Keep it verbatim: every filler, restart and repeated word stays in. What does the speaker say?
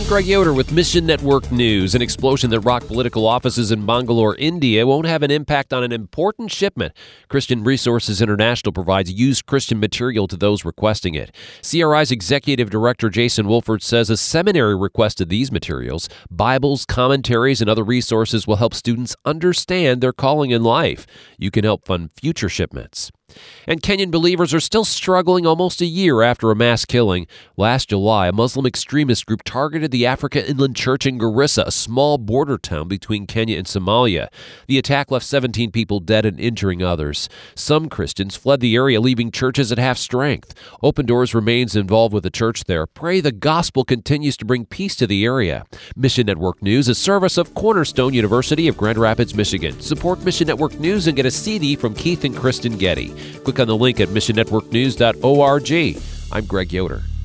Greg Yoder with Mission Network News. An explosion that rocked political offices in Bangalore, India won't have an impact on an important shipment. Christian Resources International provides used Christian material to those requesting it. C R I's Executive Director Jason Wolford says a seminary requested these materials. Bibles, commentaries, and other resources will help students understand their calling in life. You can help fund future shipments. And Kenyan believers are still struggling almost a year after a mass killing. Last July, a Muslim extremist group targeted the Africa Inland Church in Garissa, a small border town between Kenya and Somalia. The attack left seventeen people dead and injuring others. Some Christians fled the area, leaving churches at half strength. Open Doors remains involved with the church there. Pray the gospel continues to bring peace to the area. Mission Network News is a service of Cornerstone University of Grand Rapids, Michigan. Support Mission Network News and get a C D from Keith and Kristen Getty. Click on the link at mission network news dot org. I'm Greg Yoder.